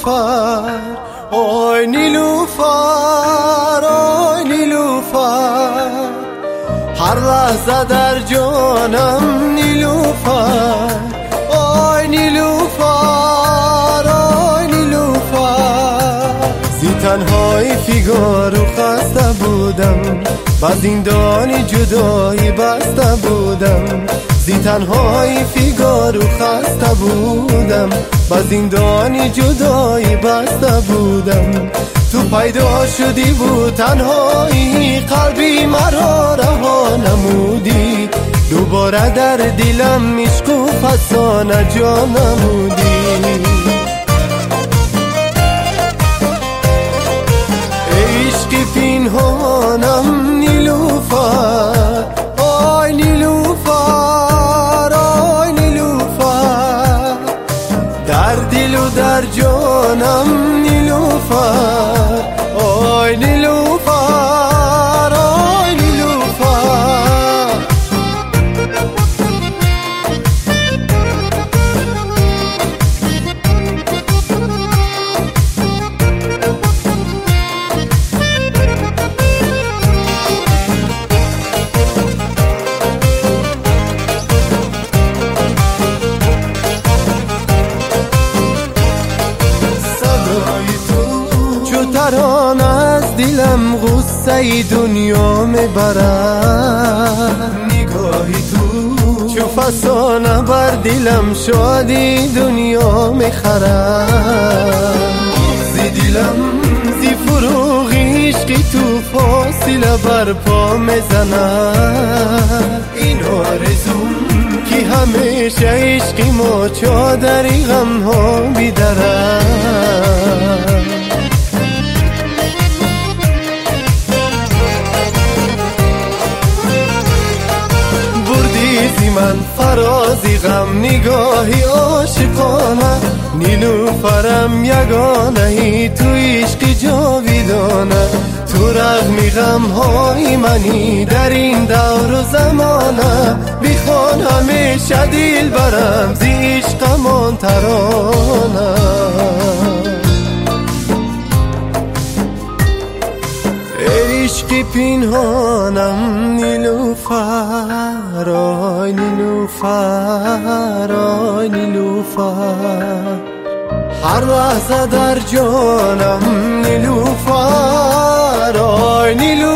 نیلوفر، آی نیلوفر، آی نیلوفر، هر لحظه در جانم نیلوفر، آی نیلوفر، آی نیلوفر. زی تنهایی فیگار و خسته بودم، با زندانی جدایی بسته بودم. زی تنهایی فیگار و خسته بودم، با زندانی جدایی بسته بودم. تو پیدا شدی و تنهایی قلبی مرا رها نمودی، دوباره در دلم عشق و فسانه جا نمودی. عشق پنهانم نیلوفر، آی نیلوفر، آی نیلوفر، در دل و در جانم نیلوفر، آی نیلوفر، آی نیلوفر. ترانه از دلم غصه دنیا میبرد، نگاهی تو چو فسانه بر دلم شادی دنیا میخرد. زی دلم زی فروغ عشقی تو فاصله بر پا میزند. این آرزوم که همیشه عشقی ما چادری غم ها بیدرد. زی من فرازی غم نگاهی عاشقانه، نیلوفرم یگانه ای تو عشق جاویدانه. تو رغم غم های منی در این دور و زمانه، بخوان همیشه دل برم زی عشقمان ترانه. عشق پنهانم نیلوفر، آی نیلوفر، آی نیلوفر، هر لحظه در جانم نیلوفر، آی نیلوفر.